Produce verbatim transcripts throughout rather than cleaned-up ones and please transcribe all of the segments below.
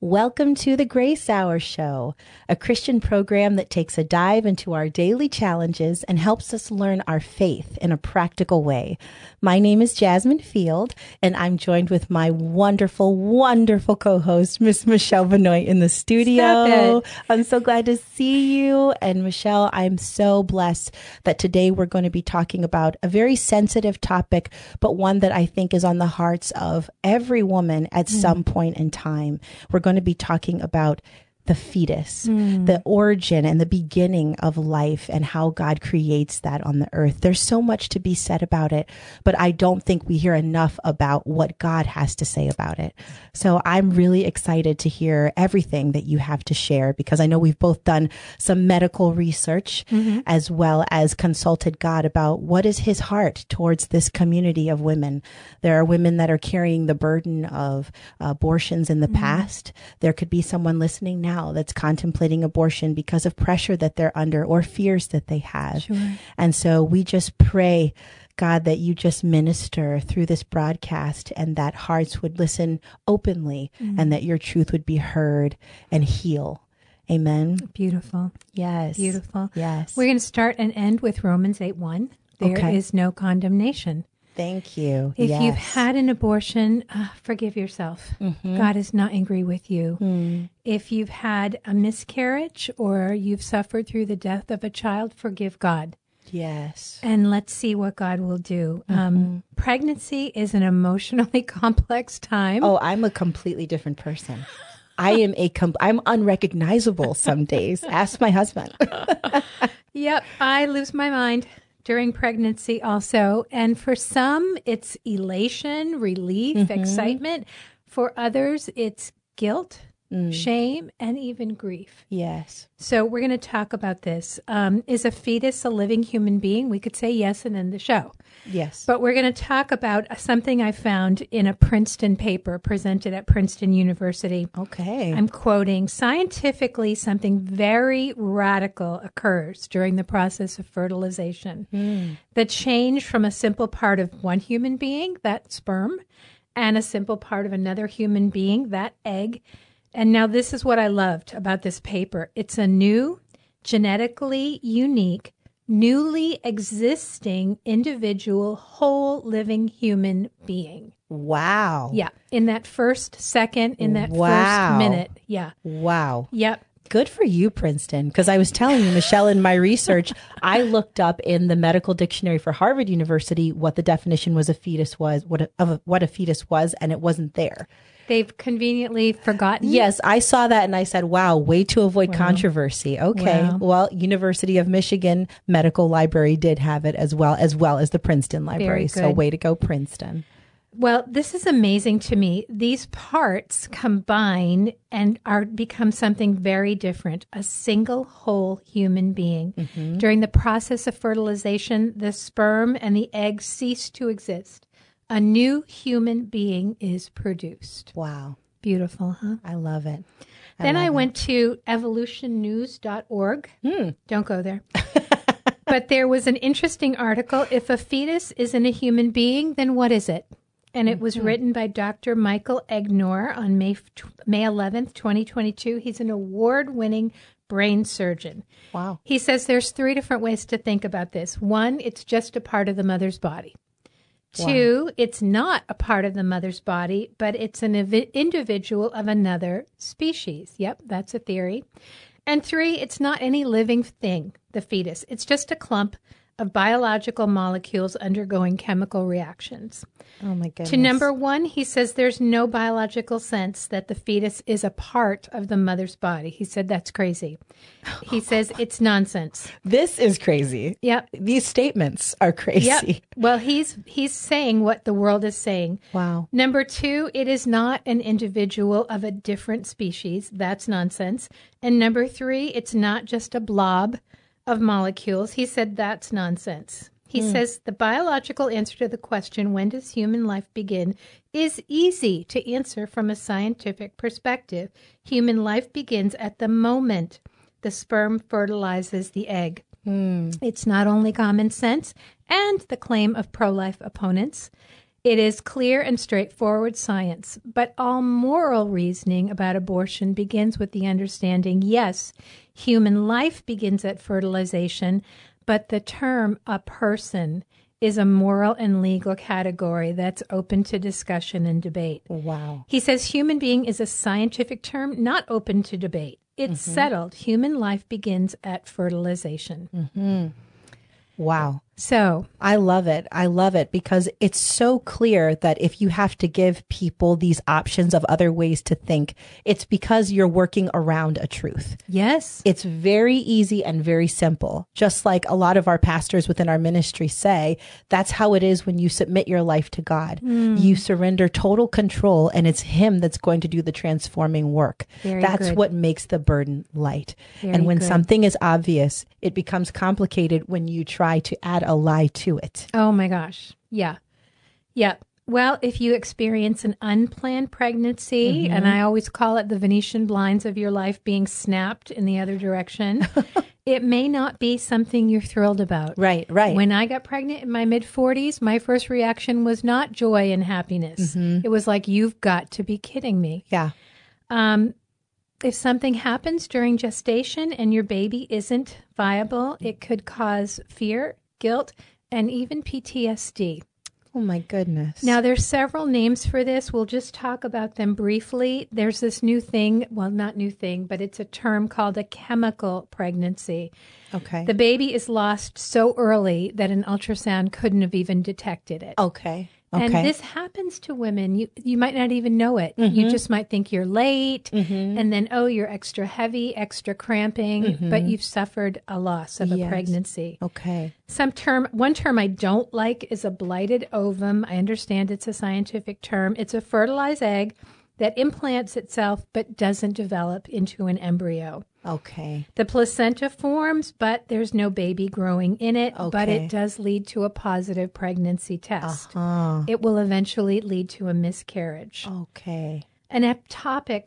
Welcome to the Grace Hour Show, a Christian program that takes a dive into our daily challenges and helps us learn our faith in a practical way. My name is Jasmine Field, and I'm joined with my wonderful, wonderful co-host, Miss Michelle Benoit, in the studio. I'm so glad to see you. And Michelle, I'm so blessed that today we're going to be talking about a very sensitive topic, but one that I think is on the hearts of every woman at mm. some point in time. We're going to be talking about the fetus, mm. the origin and the beginning of life and how God creates that on the earth. There's so much to be said about it, but I don't think we hear enough about what God has to say about it. So I'm really excited to hear everything that you have to share, because I know we've both done some medical research mm-hmm. as well as consulted God about what is his heart towards this community of women. There are women that are carrying the burden of uh, abortions in the mm-hmm. past. There could be someone listening now that's contemplating abortion because of pressure that they're under or fears that they have. Sure. And so we just pray, God, that you just minister through this broadcast and that hearts would listen openly mm. and that your truth would be heard and heal. Amen. Beautiful. Yes. Beautiful. Yes. We're going to start and end with Romans eight one. There okay. is no condemnation. Thank you. If yes. you've had an abortion, uh, forgive yourself. Mm-hmm. God is not angry with you. Mm. If you've had a miscarriage or you've suffered through the death of a child, forgive God. Yes. And let's see what God will do. Mm-hmm. Um, pregnancy is an emotionally complex time. Oh, I'm a completely different person. I am a com- I'm unrecognizable some days. Ask my husband. Yep, I lose my mind during pregnancy also. And for some, it's elation, relief, mm-hmm. excitement. For others, it's guilt, mm. shame, and even grief. Yes. So we're going to talk about this. Um, is a fetus a living human being? We could say yes and end the show. Yes. But we're going to talk about something I found in a Princeton paper presented at Princeton University. Okay. I'm quoting, scientifically, something very radical occurs during the process of fertilization. Mm. The change from a simple part of one human being, that sperm, and a simple part of another human being, that egg. And now this is what I loved about this paper. It's a new, genetically unique, newly existing individual, whole living human being. Wow. Yeah. In that first second, in that wow. first minute. Yeah. Wow. Yep. Good for you, Princeton. Because I was telling you, Michelle, in my research, I looked up in the medical dictionary for Harvard University what the definition was a fetus was, what a, of a, what a fetus was, and it wasn't there. They've conveniently forgotten. Yes, I saw that and I said, wow, way to avoid wow. controversy. Okay, wow. Well, University of Michigan Medical Library did have it as well, as well as the Princeton Library. So way to go, Princeton. Well, this is amazing to me. These parts combine and are become something very different, a single whole human being. Mm-hmm. During the process of fertilization, the sperm and the egg cease to exist. A new human being is produced. Wow. Beautiful, huh? I love it. I then love I it. went to evolution news dot org. Hmm. Don't go there. But there was an interesting article. If a fetus isn't a human being, then what is it? And it was mm-hmm. written by Doctor Michael Egnor on May May eleventh, twenty twenty-two. He's an award-winning brain surgeon. Wow. He says there's three different ways to think about this. One, it's just a part of the mother's body. Two, wow. it's not a part of the mother's body, but it's an ev- individual of another species. Yep, that's a theory. And three, it's not any living thing, the fetus. It's just a clump of biological molecules undergoing chemical reactions. Oh, my goodness. To number one, he says there's no biological sense that the fetus is a part of the mother's body. He said that's crazy. He says it's nonsense. This is crazy. Yep. These statements are crazy. Yep. Well, he's he's saying what the world is saying. Wow. Number two, it is not an individual of a different species. That's nonsense. And number three, it's not just a blob of molecules. He said that's nonsense. He mm. says the biological answer to the question, when does human life begin, is easy to answer from a scientific perspective. Human life begins at the moment the sperm fertilizes the egg. Mm. It's not only common sense and the claim of pro-life opponents. It is clear and straightforward science, but all moral reasoning about abortion begins with the understanding, yes, human life begins at fertilization, but the term a person is a moral and legal category that's open to discussion and debate. Wow. He says human being is a scientific term not open to debate. It's mm-hmm. settled. Human life begins at fertilization. Mm-hmm. Wow. So I love it. I love it because it's so clear that if you have to give people these options of other ways to think, it's because you're working around a truth. Yes. It's very easy and very simple. Just like a lot of our pastors within our ministry say, that's how it is when you submit your life to God. Mm. You surrender total control and it's Him that's going to do the transforming work. Very that's good. What makes the burden light. Very and when good. something is obvious, it becomes complicated when you try to add a lie to it. Oh my gosh. Yeah. Yeah. Well, if you experience an unplanned pregnancy, mm-hmm. and I always call it the Venetian blinds of your life being snapped in the other direction, it may not be something you're thrilled about. Right, right. When I got pregnant in my mid forties, my first reaction was not joy and happiness. Mm-hmm. It was like, you've got to be kidding me. Yeah. Um, if something happens during gestation and your baby isn't viable, it could cause fear, guilt, and even P T S D. Oh, my goodness. Now, there's several names for this. We'll just talk about them briefly. There's this new thing, well, not new thing, but it's a term called a chemical pregnancy. Okay. The baby is lost so early that an ultrasound couldn't have even detected it. Okay. Okay. And this happens to women. You you might not even know it. Mm-hmm. You just might think you're late, mm-hmm. and then, oh, you're extra heavy, extra cramping, mm-hmm. but you've suffered a loss of yes. a pregnancy. Okay. Some term, one term I don't like is a blighted ovum. I understand it's a scientific term. It's a fertilized egg that implants itself but doesn't develop into an embryo. Okay. The placenta forms, but there's no baby growing in it, okay. but it does lead to a positive pregnancy test. Uh-huh. It will eventually lead to a miscarriage. Okay. An ectopic,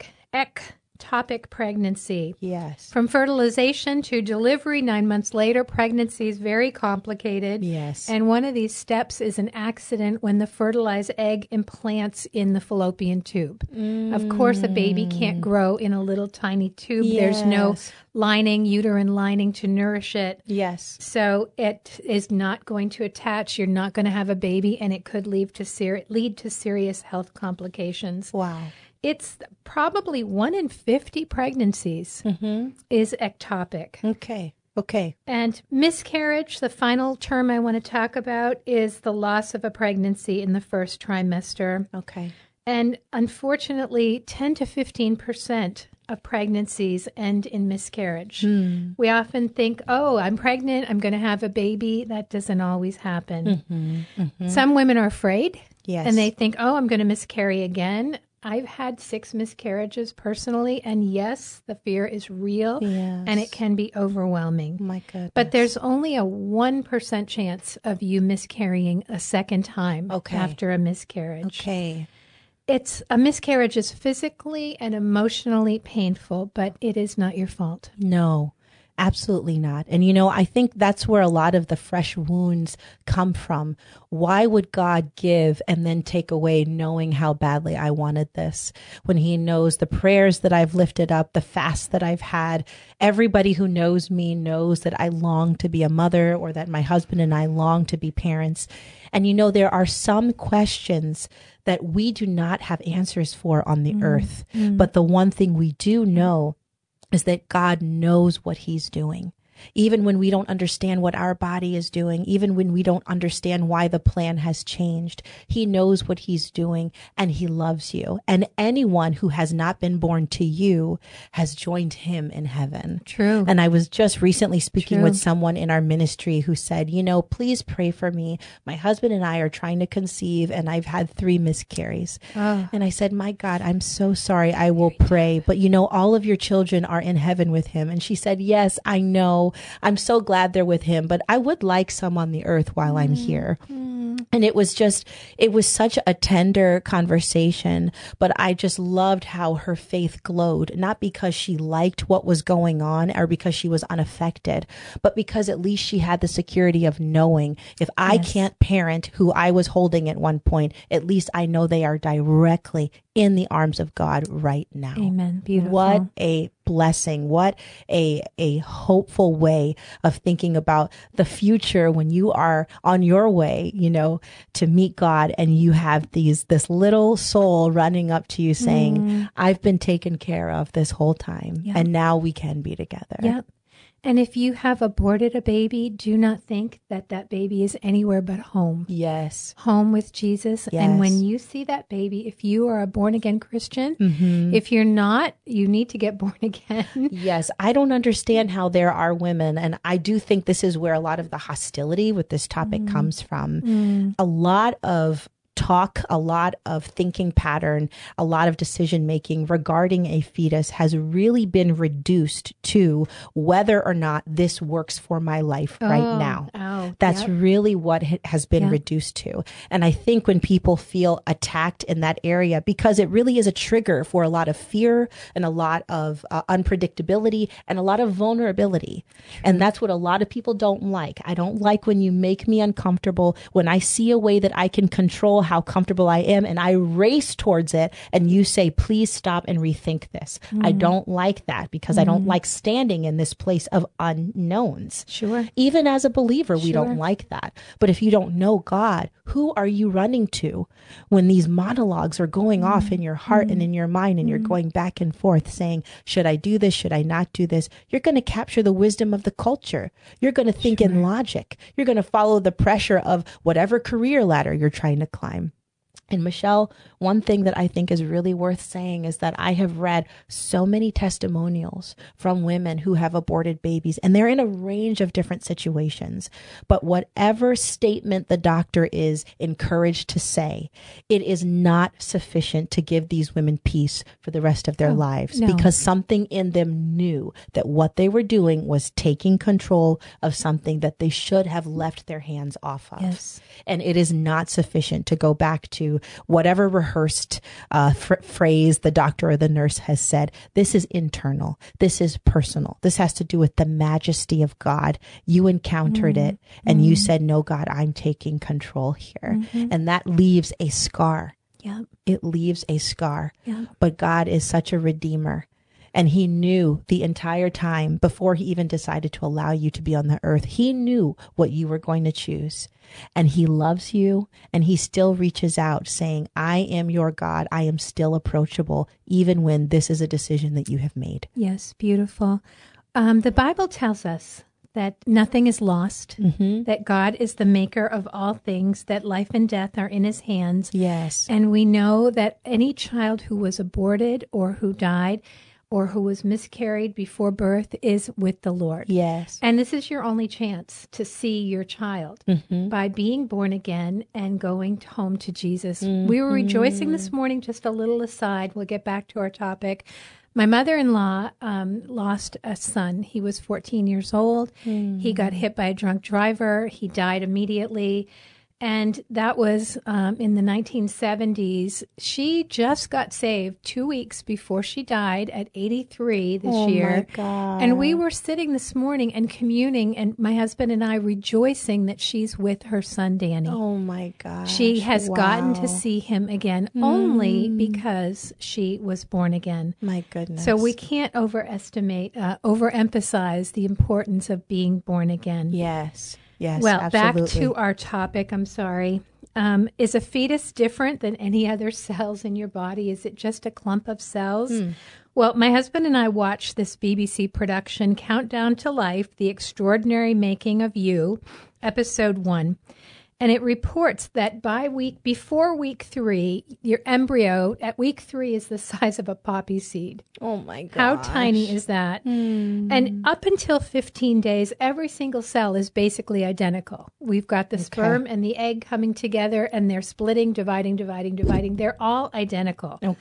ectopic pregnancy. Yes. From fertilization to delivery, nine months later, pregnancy is very complicated. Yes. And one of these steps is an accident when the fertilized egg implants in the fallopian tube. Mm. Of course, a baby can't grow in a little tiny tube. Yes. There's no lining, uterine lining to nourish it. Yes. So it is not going to attach. You're not going to have a baby, and it could lead to ser- lead to serious health complications. Wow. It's probably one in fifty pregnancies mm-hmm. is ectopic. Okay. Okay. And miscarriage, the final term I want to talk about, is the loss of a pregnancy in the first trimester. Okay. And unfortunately, ten to fifteen percent of pregnancies end in miscarriage. Hmm. We often think, oh, I'm pregnant, I'm going to have a baby. That doesn't always happen. Mm-hmm. Mm-hmm. Some women are afraid. Yes. And they think, oh, I'm going to miscarry again. I've had six miscarriages personally, and yes, the fear is real, yes. and it can be overwhelming. My goodness. But there's only a one percent chance of you miscarrying a second time okay. after a miscarriage. Okay. It's a miscarriage is physically and emotionally painful, but it is not your fault. No. Absolutely not. And, you know, I think that's where a lot of the fresh wounds come from. Why would God give and then take away knowing how badly I wanted this? When He knows the prayers that I've lifted up, the fasts that I've had, everybody who knows me knows that I long to be a mother or that my husband and I long to be parents. And, you know, there are some questions that we do not have answers for on the mm. earth. Mm. But the one thing we do know is that God knows what He's doing. Even when we don't understand what our body is doing, even when we don't understand why the plan has changed, He knows what He's doing and He loves you. And anyone who has not been born to you has joined Him in heaven. True. And I was just recently speaking True. with someone in our ministry who said, you know, please pray for me. My husband and I are trying to conceive and I've had three miscarries. Oh. And I said, my God, I'm so sorry. I will pray. But you know, all of your children are in heaven with Him. And she said, yes, I know. I'm so glad they're with Him, but I would like some on the earth while I'm here. Mm. Mm-hmm. And it was just, it was such a tender conversation, but I just loved how her faith glowed, not because she liked what was going on or because she was unaffected, but because at least she had the security of knowing if I Yes. can't parent who I was holding at one point, at least I know they are directly in the arms of God right now. Amen. Beautiful. What a blessing. What a, a hopeful way of thinking about the future when you are on your way, you know, to meet God, and you have these, this little soul running up to you saying, Mm. I've been taken care of this whole time, Yeah. and now we can be together. Yep. And if you have aborted a baby, do not think that that baby is anywhere but home. Yes. Home with Jesus. Yes. And when you see that baby, if you are a born again Christian, Mm-hmm. if you're not, you need to get born again. Yes, I don't understand how there are women, and I do think this is where a lot of the hostility with this topic Mm. comes from. Mm. A lot of talk, a lot of thinking pattern, a lot of decision making regarding a fetus has really been reduced to whether or not this works for my life right Oh, now. Oh, That's yep. really what it has been Yeah. reduced to. And I think when people feel attacked in that area, because it really is a trigger for a lot of fear and a lot of uh, unpredictability and a lot of vulnerability. And that's what a lot of people don't like. I don't like when you make me uncomfortable, when I see a way that I can control how comfortable I am and I race towards it and you say, please stop and rethink this. I don't like that because I don't like standing in this place of unknowns. Sure. Even as a believer, we Sure. don't like that. But if you don't know God, who are you running to when these monologues are going Mm. off in your heart and in your mind and you're going back and forth saying, should I do this? Should I not do this? You're going to capture the wisdom of the culture. You're going to think in logic. You're going to follow the pressure of whatever career ladder you're trying to climb. And Michelle, one thing that I think is really worth saying is that I have read so many testimonials from women who have aborted babies, and they're in a range of different situations. But whatever statement the doctor is encouraged to say, it is not sufficient to give these women peace for the rest of their Oh, lives no. because something in them knew that what they were doing was taking control of something that they should have left their hands off of. Yes. And it is not sufficient to go back to whatever rehearsed uh, fr- phrase the doctor or the nurse has said. This is internal. This is personal. This has to do with the majesty of God. You encountered Mm-hmm. it and mm-hmm. you said, no, God, I'm taking control here. Mm-hmm. And that leaves a scar. Yep. It leaves a scar. Yep. But God is such a redeemer. And he knew the entire time before he even decided to allow you to be on the earth, he knew what you were going to choose. And he loves you, and he still reaches out saying, I am your God. I am still approachable, even when this is a decision that you have made. Yes, beautiful. Um, the Bible tells us that nothing is lost, Mm-hmm. that God is the maker of all things, that life and death are in his hands. Yes. And we know that any child who was aborted or who died or who was miscarried before birth is with the Lord. Yes. And this is your only chance to see your child Mm-hmm. by being born again and going home to Jesus. Mm-hmm. We were rejoicing this morning, just a little aside. We'll get back to our topic. My mother-in-law um, lost a son. He was fourteen years old. Mm-hmm. He got hit by a drunk driver. He died immediately. And that was um, in the nineteen seventies. She just got saved two weeks before she died at eighty-three this oh year. My God. And we were sitting this morning and communing, and my husband and I rejoicing that she's with her son, Danny. Oh, my gosh. She has wow. gotten to see him again mm. only because she was born again. My goodness. So we can't overestimate, uh, overemphasize the importance of being born again. Yes. Yes, Well, absolutely. back to our topic. I'm sorry. Um, is a fetus different than any other cells in your body? Is it just a clump of cells? Hmm. Well, my husband and I watched this B B C production, Countdown to Life, The Extraordinary Making of You, episode one. And it reports that by week, before week three, your embryo at week three is the size of a poppy seed. Oh, my God. How tiny is that? Mm. And up until fifteen days, every single cell is basically identical. We've got the Okay. sperm and the egg coming together, and they're splitting, dividing, dividing, dividing. They're all identical. Okay.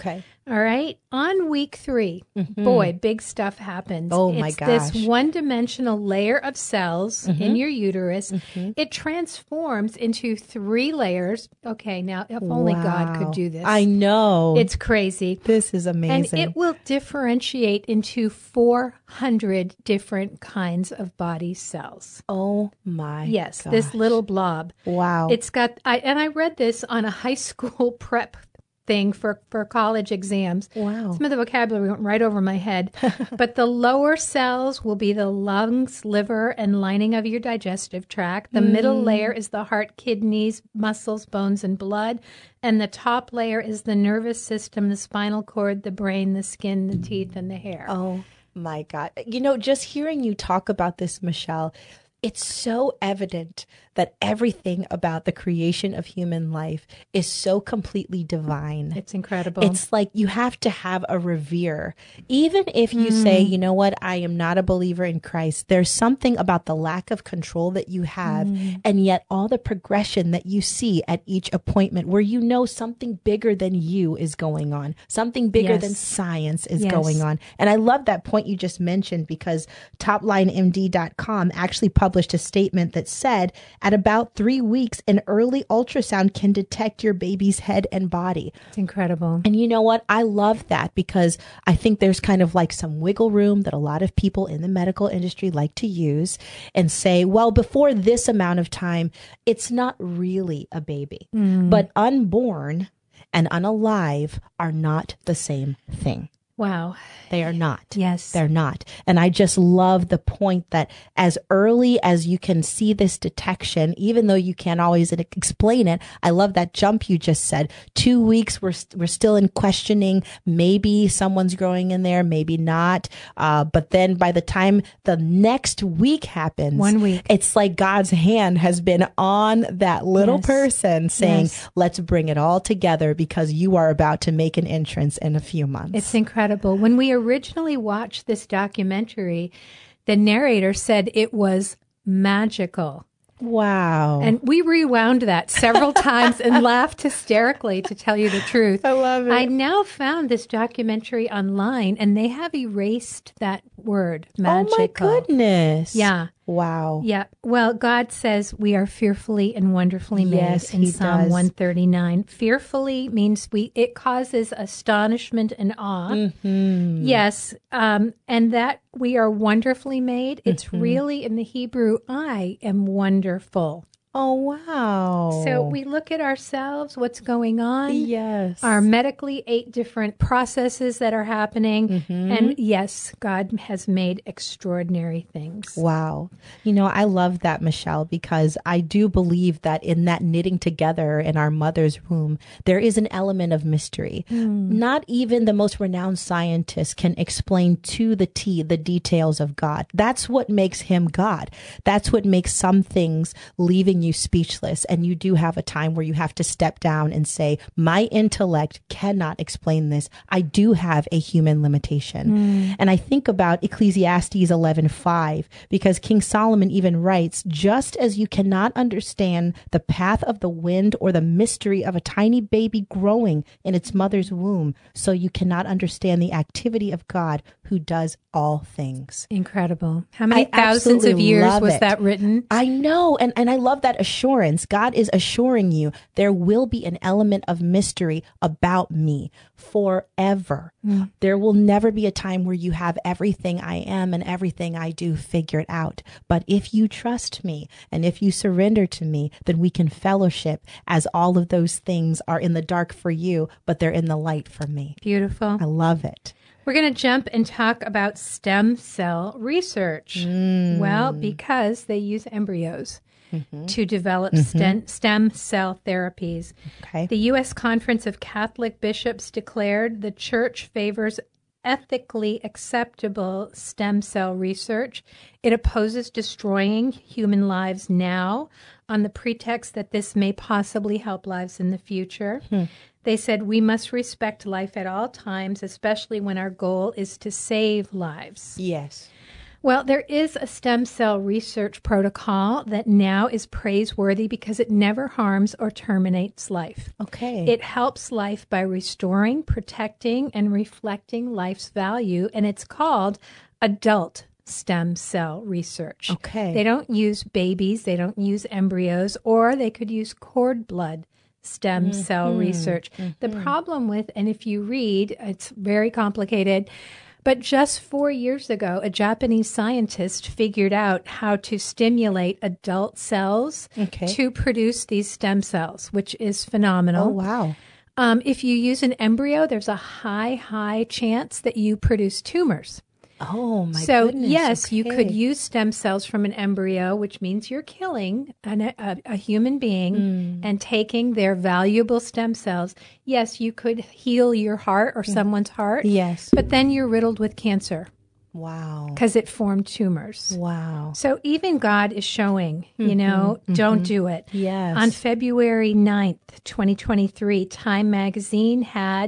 All right. On week three, Mm-hmm. boy, big stuff happens. Oh, my it's gosh. this one-dimensional layer of cells Mm-hmm. in your uterus. Mm-hmm. It transforms into three layers. Okay, now, if only God could Wow. do this. I know. It's crazy. This is amazing. And it will differentiate into four hundred different kinds of body cells. oh, my Yes, gosh. this little blob. Wow. It's got, I, and I read this on a high school prep thing for, for college exams. Wow. Some of the vocabulary went right over my head. But the lower cells will be the lungs, liver, and lining of your digestive tract. The mm. middle layer is the heart, kidneys, muscles, bones, and blood. And the top layer is the nervous system, the spinal cord, the brain, the skin, the teeth, and the hair. Oh, my God. You know, just hearing you talk about this, Michelle, it's so evident that everything about the creation of human life is so completely divine. It's incredible. It's like you have to have a revere. Even if you mm. say, you know what, I am not a believer in Christ, there's something about the lack of control that you have, mm. and yet all the progression that you see at each appointment where you know something bigger than you is going on, something bigger yes. than science is yes. going on. And I love that point you just mentioned, because top line M D dot com actually published a statement that said, at about three weeks, an early ultrasound can detect your baby's head and body. It's incredible. And you know what? I love that, because I think there's kind of like some wiggle room that a lot of people in the medical industry like to use and say, well, before this amount of time, it's not really a baby. Mm. But unborn and unalive are not the same thing. Wow. They are not. Yes. They're not. And I just love the point that as early as you can see this detection, even though you can't always explain it, I love that jump you just said. Two weeks, we're, we're still in questioning. Maybe someone's growing in there, maybe not. Uh, but then by the time the next week happens, one week, it's like God's hand has been on that little yes. person saying, yes. let's bring it all together, because you are about to make an entrance in a few months. It's incredible. When we originally watched this documentary, the narrator said it was magical. Wow. And we rewound that several times and laughed hysterically, to tell you the truth. I love it. I now found this documentary online, and they have erased that word, magical. Oh, my goodness. Yeah. Wow. Yeah. Well, God says we are fearfully and wonderfully made yes, in he Psalm does. one thirty-nine. Fearfully means we it causes astonishment and awe. Mm-hmm. Yes. Um, and that we are wonderfully made. It's mm-hmm. really in the Hebrew, I am wonderful. Oh, wow. So we look at ourselves, what's going on. Yes. Our medically eight different processes that are happening. Mm-hmm. And yes, God has made extraordinary things. Wow. You know, I love that, Michelle, because I do believe that in that knitting together in our mother's womb, there is an element of mystery. Mm. Not even the most renowned scientists can explain to the T the details of God. That's what makes him God. That's what makes some things leaving you speechless, and you do have a time where you have to step down and say, my intellect cannot explain this. I do have a human limitation. Mm. And I think about Ecclesiastes eleven five, because King Solomon even writes, just as you cannot understand the path of the wind or the mystery of a tiny baby growing in its mother's womb, so you cannot understand the activity of God who does all things. Incredible. How many I thousands of years was it. that written? I know. And, and I love that assurance. God is assuring you there will be an element of mystery about me forever. Mm. There will never be a time where you have everything I am and everything I do figured out. But if you trust me and if you surrender to me, then we can fellowship as all of those things are in the dark for you, but they're in the light for me. Beautiful. I love it. We're going to jump and talk about stem cell research. Mm. Well, because they use embryos mm-hmm. to develop mm-hmm. stem, stem cell therapies. Okay. The U S Conference of Catholic Bishops declared the church favors ethically acceptable stem cell research. It opposes destroying human lives now on the pretext that this may possibly help lives in the future. Hmm. They said we must respect life at all times, especially when our goal is to save lives. Yes. Well, there is a stem cell research protocol that now is praiseworthy because it never harms or terminates life. Okay. It helps life by restoring, protecting, and reflecting life's value, and it's called adult stem cell research. Okay. They don't use babies, they don't use embryos, or they could use cord blood stem mm-hmm. cell research. Mm-hmm. The problem with, and if you read, it's very complicated, but just four years ago, a Japanese scientist figured out how to stimulate adult cells okay. to produce these stem cells, which is phenomenal. Oh, wow. Um, if you use an embryo, there's a high, high chance that you produce tumors. Oh, my so, goodness. yes, okay. you could use stem cells from an embryo, which means you're killing an, a, a human being mm. and taking their valuable stem cells. Yes, you could heal your heart or someone's heart. Yes. But then you're riddled with cancer. Wow. Because it formed tumors. Wow. So even God is showing, you mm-hmm, know, mm-hmm. don't do it. Yes. On February ninth, twenty twenty-three, Time Magazine had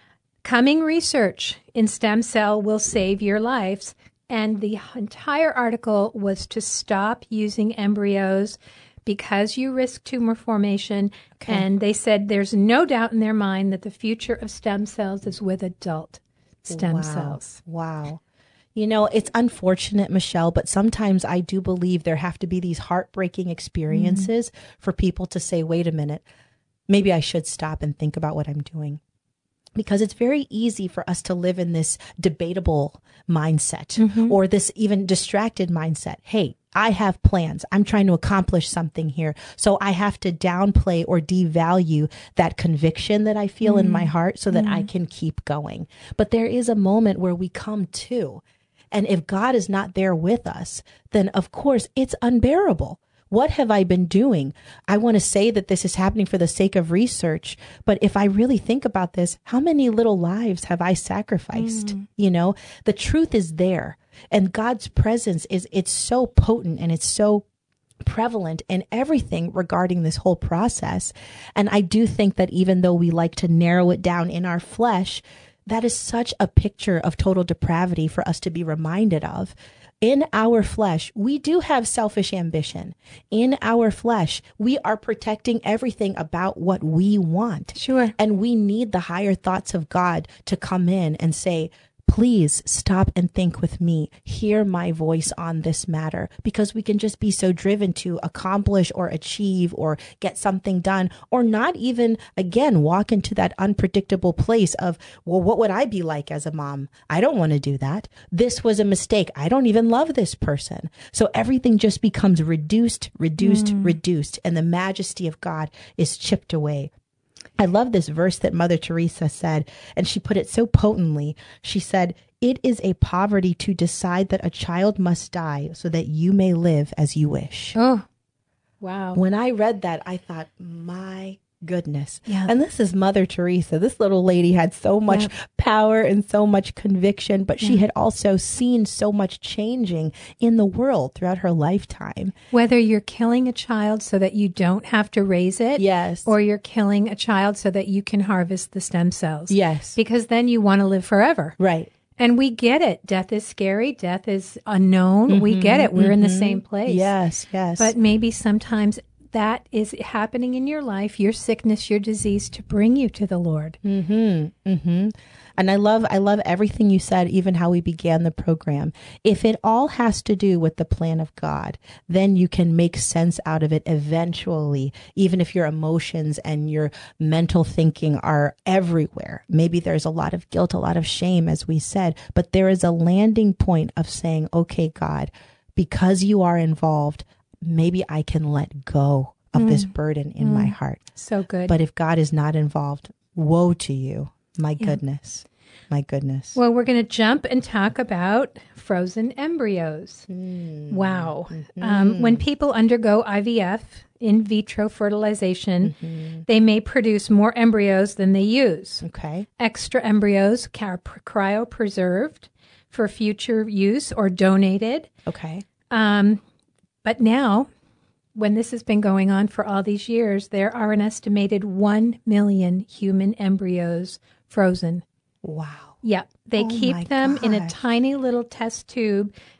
coming research in stem cell will save your lives. And the entire article was to stop using embryos because you risk tumor formation. Okay. And they said there's no doubt in their mind that the future of stem cells is with adult stem wow. cells. Wow. You know, it's unfortunate, Michelle, but sometimes I do believe there have to be these heartbreaking experiences mm-hmm. for people to say, wait a minute, maybe I should stop and think about what I'm doing. Because it's very easy for us to live in this debatable mindset mm-hmm. or this even distracted mindset. Hey, I have plans. I'm trying to accomplish something here. So I have to downplay or devalue that conviction that I feel mm-hmm. in my heart so that mm-hmm. I can keep going. But there is a moment where we come to. And if God is not there with us, then of course it's unbearable. What have I been doing? I want to say that this is happening for the sake of research, but if I really think about this, how many little lives have I sacrificed? Mm. You know, the truth is there, and God's presence is, it's so potent and it's so prevalent in everything regarding this whole process. And I do think that even though we like to narrow it down in our flesh, that is such a picture of total depravity for us to be reminded of. In our flesh, we do have selfish ambition. In our flesh, we are protecting everything about what we want. Sure. And we need the higher thoughts of God to come in and say, please stop and think with me. Hear my voice on this matter, because we can just be so driven to accomplish or achieve or get something done, or not even, again, walk into that unpredictable place of, well, what would I be like as a mom? I don't want to do that. This was a mistake. I don't even love this person. So everything just becomes reduced, reduced, mm. reduced, and the majesty of God is chipped away. I love this verse that Mother Teresa said, and she put it so potently. She said, "It is a poverty to decide that a child must die so that you may live as you wish." Oh, wow. When I read that, I thought, my goodness. Yeah. And this is Mother Teresa. This little lady had so much yep. power and so much conviction, but she yeah. had also seen so much changing in the world throughout her lifetime. Whether you're killing a child so that you don't have to raise it, yes, or you're killing a child so that you can harvest the stem cells. Yes. Because then you want to live forever. Right. And we get it. Death is scary. Death is unknown. Mm-hmm, we get it. We're mm-hmm. in the same place. Yes, yes. But maybe sometimes that is happening in your life, your sickness, your disease, to bring you to the Lord. Mm-hmm. Mm-hmm. And I love, I love everything you said, even how we began the program. If it all has to do with the plan of God, then you can make sense out of it eventually, even if your emotions and your mental thinking are everywhere. Maybe there's a lot of guilt, a lot of shame, as we said, but there is a landing point of saying, okay, God, because you are involved, maybe I can let go of mm. this burden in mm. my heart. So good. But if God is not involved, woe to you. My yeah. goodness. My goodness. Well, we're going to jump and talk about frozen embryos. Mm. Wow. Mm-hmm. Um, when people undergo I V F, in vitro fertilization, mm-hmm. they may produce more embryos than they use. Okay. Extra embryos are cryopreserved for future use or donated. Okay. Um, But now, when this has been going on for all these years, there are an estimated one million human embryos frozen. Wow. Yeah. They oh keep them gosh. in a tiny little test tube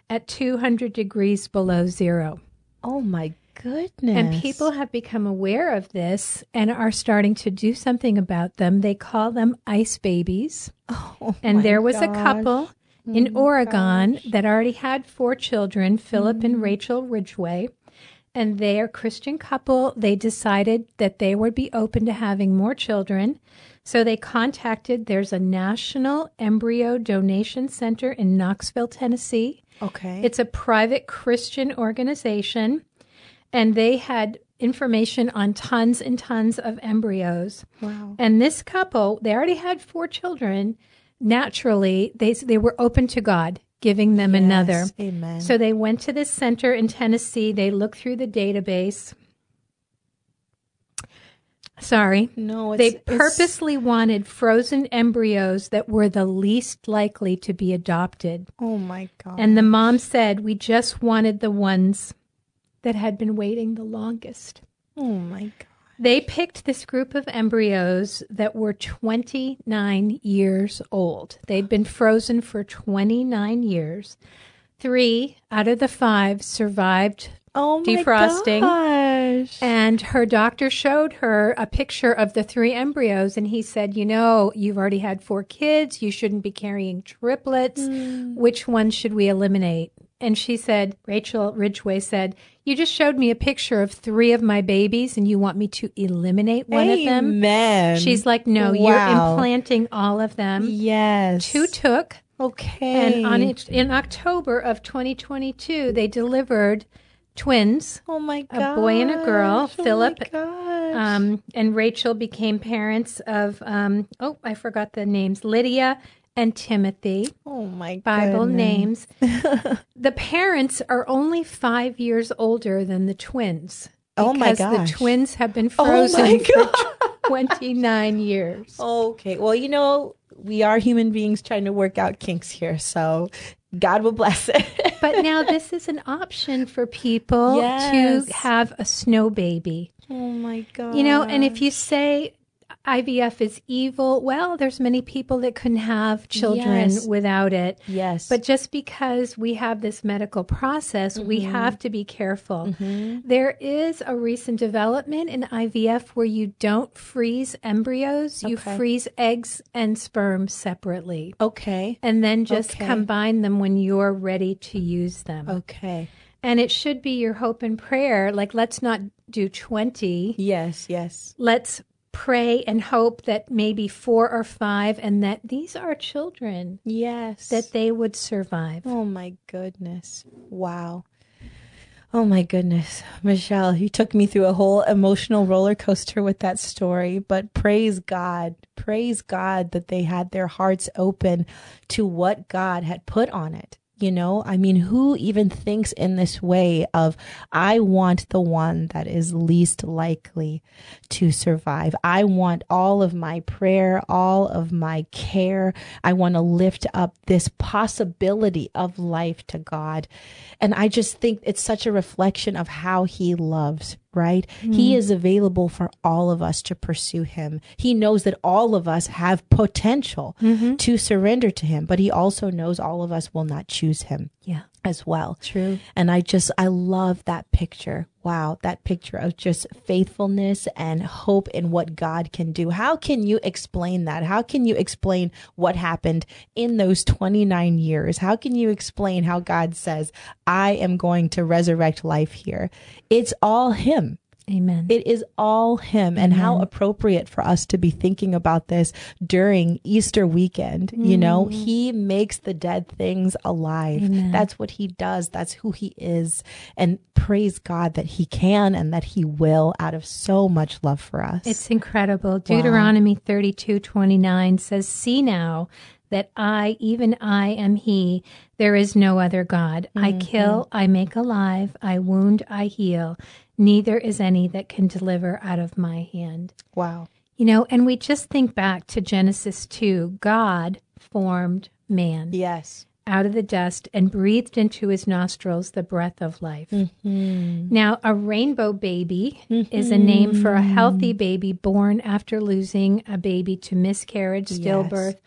at two hundred degrees below zero. Oh, my goodness. And people have become aware of this and are starting to do something about them. They call them ice babies. Oh, and my there was gosh. a couple in Oh, Oregon gosh. that already had four children, Philip Mm. and Rachel Ridgway. And they are a Christian couple. They decided that they would be open to having more children. So they contacted, there's a National Embryo Donation Center in Knoxville, Tennessee. Okay. It's a private Christian organization. And they had information on tons and tons of embryos. Wow. And this couple, they already had four children. Naturally, they they were open to God giving them Yes, another. Amen. So they went to this center in Tennessee. They looked through the database. Sorry. no, it's, They it's- purposely wanted frozen embryos that were the least likely to be adopted. Oh, my God. And the mom said, we just wanted the ones that had been waiting the longest. Oh, my God. They picked this group of embryos that were twenty-nine years old. They'd been frozen for twenty-nine years. Three out of the five survived Oh, my defrosting. gosh. And her doctor showed her a picture of the three embryos, and he said, you know, you've already had four kids. You shouldn't be carrying triplets. Mm. Which one should we eliminate? And she said, Rachel Ridgway said, you just showed me a picture of three of my babies, and you want me to eliminate one of them? Amen. She's like, no, Wow. you're implanting all of them. Yes. Two took. Okay. And on it, in October of twenty twenty-two, they delivered twins. Oh, my a God. boy and a girl, Philip, Oh, Um, and Rachel became parents of, um, oh, I forgot the names, Lydia and Timothy, oh, my Bible goodness. names. The parents are only five years older than the twins. Oh, my Because gosh. the twins have been Oh, frozen my for twenty-nine years. Okay. Well, you know, we are human beings trying to work out kinks here, so God will bless it. But now this is an option for people Yes. to have a snow baby. Oh, my God. You know, and if you say I V F is evil, well, there's many people that couldn't have children Yes. without it. Yes. But just because we have this medical process, we Mm-hmm. have to be careful. There is a recent development in I V F where you don't freeze embryos, you Okay. freeze eggs and sperm separately. Okay. And then just Okay. combine them when you're ready to use them. Okay. And it should be your hope and prayer. Like, let's not do twenty. Yes, yes. Let's pray and hope that maybe four or five, and that these are children, Yes. that they would survive. Oh, my goodness. Wow. Oh, my goodness. Michelle, you took me through a whole emotional roller coaster with that story, but praise God. Praise God that they had their hearts open to what God had put on it. You know, I mean, who even thinks in this way of, I want the one that is least likely to survive. I want all of my prayer, all of my care. I want to lift up this possibility of life to God. And I just think it's such a reflection of how he loves, right? Mm. He is available for all of us to pursue him. He knows that all of us have potential mm-hmm. to surrender to him, but he also knows all of us will not choose him. Yeah. As well. True. And I just, I love that picture. Wow. That picture of just faithfulness and hope in what God can do. How can you explain that? How can you explain what happened in those twenty-nine years? How can you explain how God says, I am going to resurrect life here? It's all him. Amen. It is all him. And Amen. How appropriate for us to be thinking about this during Easter weekend. Mm. You know, he makes the dead things alive. Amen. That's what he does. That's who he is. And praise God that he can and that he will out of so much love for us. It's incredible. Deuteronomy wow. thirty-two twenty-nine says, see now that I, even I am he, there is no other God. Mm-hmm. I kill, I make alive, I wound, I heal. Neither is any that can deliver out of my hand. Wow. You know, and we just think back to Genesis two. God formed man. Yes. Out of the dust and breathed into his nostrils the breath of life. Mm-hmm. Now, a rainbow baby mm-hmm. is a name for a healthy baby born after losing a baby to miscarriage, stillbirth, yes.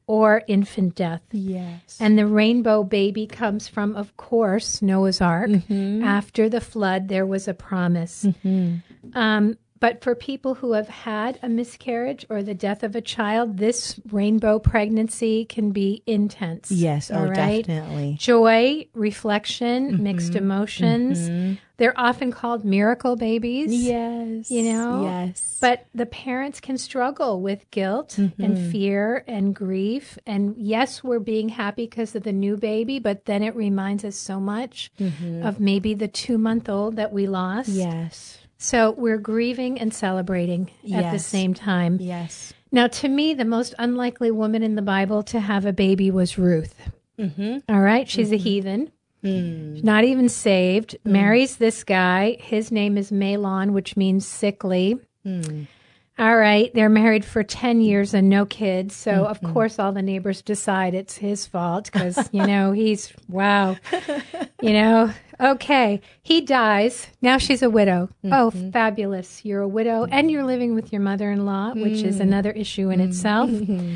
or infant death. Yes. And the rainbow baby comes from, of course, Noah's Ark. Mm-hmm. After the flood, there was a promise. Mm-hmm. Um, but for people who have had a miscarriage or the death of a child, this rainbow pregnancy can be intense. Yes, all oh, right? definitely. Joy, reflection, Mm-hmm. mixed emotions. Mm-hmm. They're often called miracle babies. Yes. You know? Yes. But the parents can struggle with guilt Mm-hmm. and fear and grief. And yes, we're being happy because of the new baby, but then it reminds us so much Mm-hmm. of maybe the two-month-old that we lost. Yes. So we're grieving and celebrating at the Yes. same time. Yes. Now, to me, the most unlikely woman in the Bible to have a baby was Ruth. Mm-hmm. All right? She's a heathen. Mm. Not even saved. Marries this guy. His name is Mahlon, which means sickly. Mm. All right. They're married for ten years and no kids. So, mm-hmm. of course, all the neighbors decide it's his fault because, you know, he's, wow. You know, okay. He dies. Now she's a widow. Mm-hmm. Oh, fabulous. You're a widow and you're living with your mother-in-law, mm-hmm. which is another issue in mm-hmm. itself.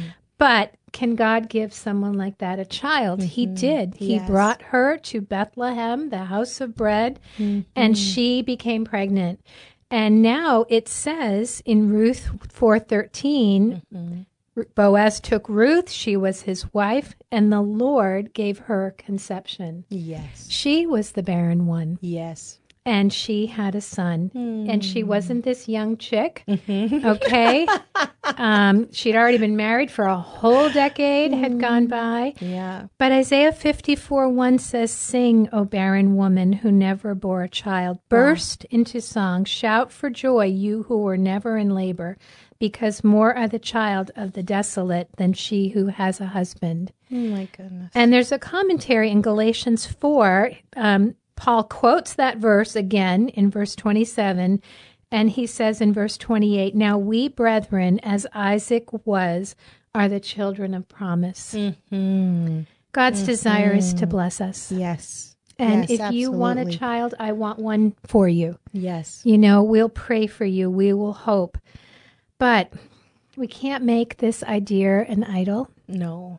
But can God give someone like that a child? Mm-hmm. He did. He yes. brought her to Bethlehem, the house of bread, mm-hmm. and she became pregnant. And now it says in Ruth four thirteen, mm-hmm. Boaz took Ruth, she was his wife, and the Lord gave her conception. Yes. She was the barren one. Yes. And she had a son. Mm. And she wasn't this young chick, mm-hmm. okay? um, she'd already been married for a whole decade, mm. had gone by. Yeah. But Isaiah fifty-four one says, "Sing, O barren woman who never bore a child. Burst wow. into song. Shout for joy, you who were never in labor, because more are the child of the desolate than she who has a husband." Oh, my goodness. And there's a commentary in Galatians four. Um, Paul quotes that verse again in verse twenty-seven, and he says in verse twenty-eight, "Now we, brethren, as Isaac was, are the children of promise." Mm-hmm. God's mm-hmm. desire is to bless us. Yes. And yes, if you absolutely. want a child, I want one for you. Yes. You know, we'll pray for you. We will hope. But we can't make this idea an idol. No.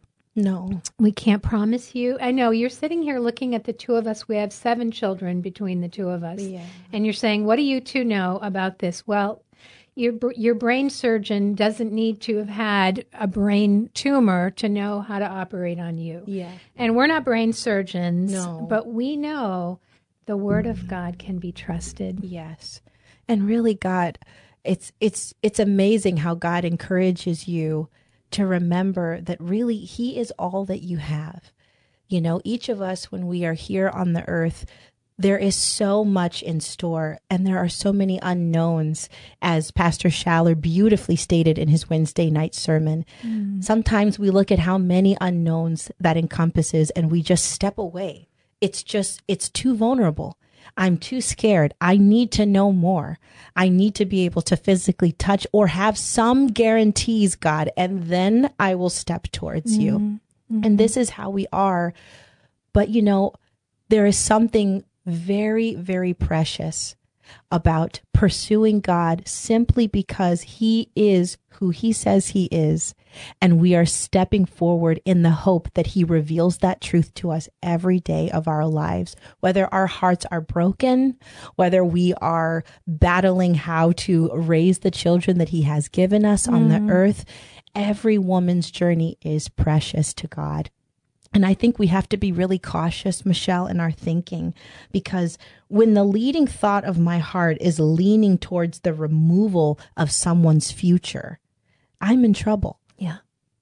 No. We can't promise you. I know you're sitting here looking at the two of us. We have seven children between the two of us. Yeah. And you're saying, what do you two know about this? Well, your your brain surgeon doesn't need to have had a brain tumor to know how to operate on you. Yeah. And we're not brain surgeons, no. but we know the Word of God can be trusted. Yes. And really, God, it's it's it's amazing how God encourages you to remember that really He is all that you have. You know, each of us, when we are here on the earth, there is so much in store and there are so many unknowns, as Pastor Schaller beautifully stated in his Wednesday night sermon. Mm. Sometimes we look at how many unknowns that encompasses and we just step away. It's just, it's too vulnerable. I'm too scared. I need to know more. I need to be able to physically touch or have some guarantees, God, and then I will step towards you. Mm-hmm. And this is how we are. But, you know, there is something very, very precious about pursuing God simply because He is who He says He is. And we are stepping forward in the hope that He reveals that truth to us every day of our lives, whether our hearts are broken, whether we are battling how to raise the children that He has given us mm. on the earth. Every woman's journey is precious to God. And I think we have to be really cautious, Michelle, in our thinking, because when the leading thought of my heart is leaning towards the removal of someone's future, I'm in trouble. Yeah.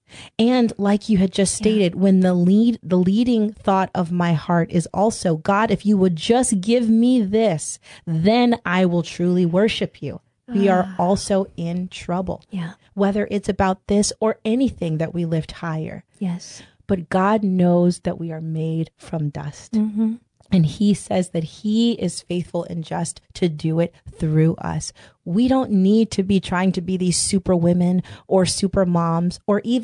And like you had just stated, yeah. when the lead, the leading thought of my heart is also, God, if you would just give me this, then I will truly worship you. We uh, are also in trouble. Yeah. Whether it's about this or anything that we lift higher. Yes. But God knows that we are made from dust. Mm-hmm. And He says that He is faithful and just to do it through us. We don't need to be trying to be these super women or super moms, or even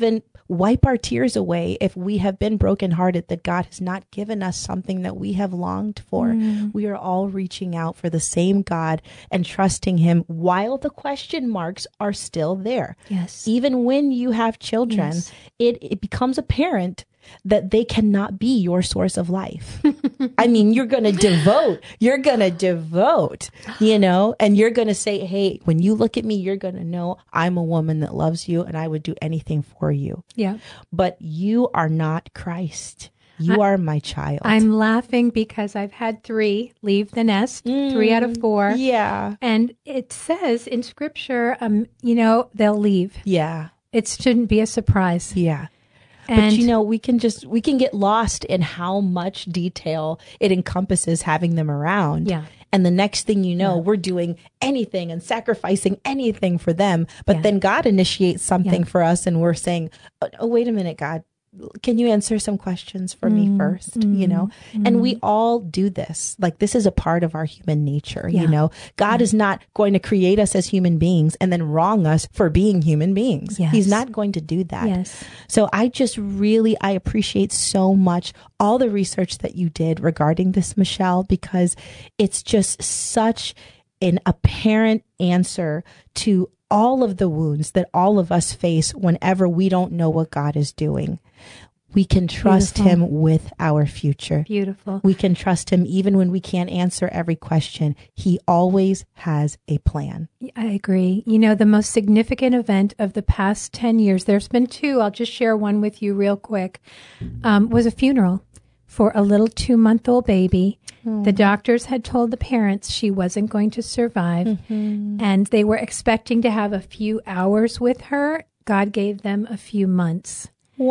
wipe our tears away if we have been brokenhearted that God has not given us something that we have longed for. Mm. We are all reaching out for the same God and trusting him while the question marks are still there. Yes. Even when you have children, yes. it, it becomes apparent that they cannot be your source of life. I mean, you're going to devote, you're going to devote, you know, and you're going to say, hey, when you look at me, you're going to know I'm a woman that loves you and I would do anything for you. Yeah. But you are not Christ. You I, are my child. I'm laughing because I've had three leave the nest, mm, three out of four. Yeah. And it says in scripture, um, you know, they'll leave. Yeah. It shouldn't be a surprise. Yeah. And but, you know, we can just, we can get lost in how much detail it encompasses having them around. Yeah. And the next thing you know, yeah. we're doing anything and sacrificing anything for them. But yeah. then God initiates something yeah. for us and we're saying, oh, oh, wait a minute, God, can you answer some questions for mm, me first? Mm, you know, mm. and we all do this. Like, this is a part of our human nature. Yeah. You know, God yeah. is not going to create us as human beings and then wrong us for being human beings. Yes. He's not going to do that. Yes. So I just really, I appreciate so much all the research that you did regarding this, Michelle, because it's just such an apparent answer to all of the wounds that all of us face whenever we don't know what God is doing. We can trust Beautiful. him with our future. Beautiful. We can trust him even when we can't answer every question. He always has a plan. I agree. You know, the most significant event of the past ten years, there's been two, I'll just share one with you real quick, um, was a funeral for a little two-month-old baby. Mm. The doctors had told the parents she wasn't going to survive, mm-hmm. and they were expecting to have a few hours with her. God gave them a few months.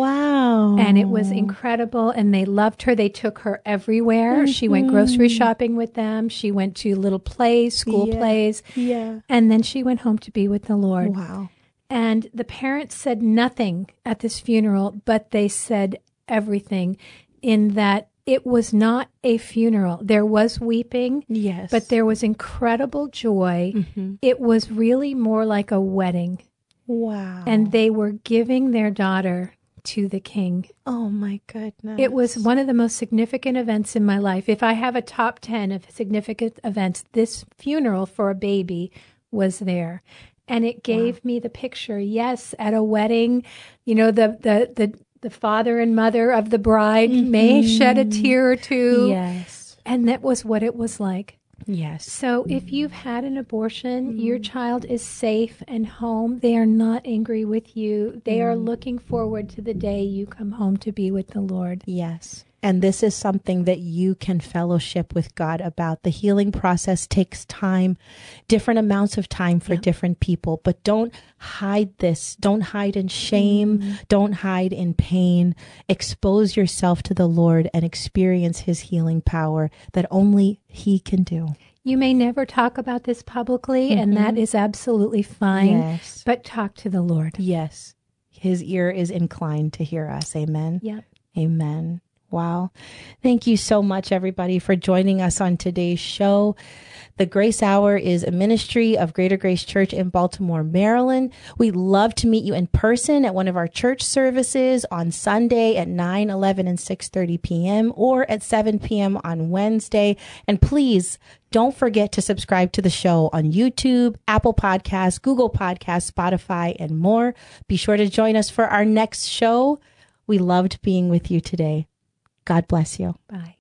Wow. And it was incredible, and they loved her. They took her everywhere. Mm-hmm. She went grocery shopping with them. She went to little plays, school yeah. plays. Yeah. And then she went home to be with the Lord. Wow. And the parents said nothing at this funeral, but they said everything, in that it was not a funeral. There was weeping, yes, but there was incredible joy. Mm-hmm. It was really more like a wedding. Wow. And they were giving their daughter to the King. Oh my goodness. It was one of the most significant events in my life. If I have a top ten of significant events, this funeral for a baby was there. And it gave wow. me the picture, yes, at a wedding, you know, the the the The father and mother of the bride mm-hmm. may shed a tear or two. Yes. And that was what it was like. Yes. So if you've had an abortion, mm. your child is safe and home. They are not angry with you. They mm. are looking forward to the day you come home to be with the Lord. Yes. And this is something that you can fellowship with God about. The healing process takes time, different amounts of time for yeah. different people. But don't hide this. Don't hide in shame. Mm-hmm. Don't hide in pain. Expose yourself to the Lord and experience his healing power that only he can do. You may never talk about this publicly, mm-hmm. and that is absolutely fine. Yes. But talk to the Lord. Yes. His ear is inclined to hear us. Amen. Yep. Amen. Wow. Thank you so much, everybody, for joining us on today's show. The Grace Hour is a ministry of Greater Grace Church in Baltimore, Maryland. We'd love to meet you in person at one of our church services on Sunday at nine, eleven, and six thirty p.m. or at seven p.m. on Wednesday. And please don't forget to subscribe to the show on YouTube, Apple Podcasts, Google Podcasts, Spotify, and more. Be sure to join us for our next show. We loved being with you today. God bless you. Bye.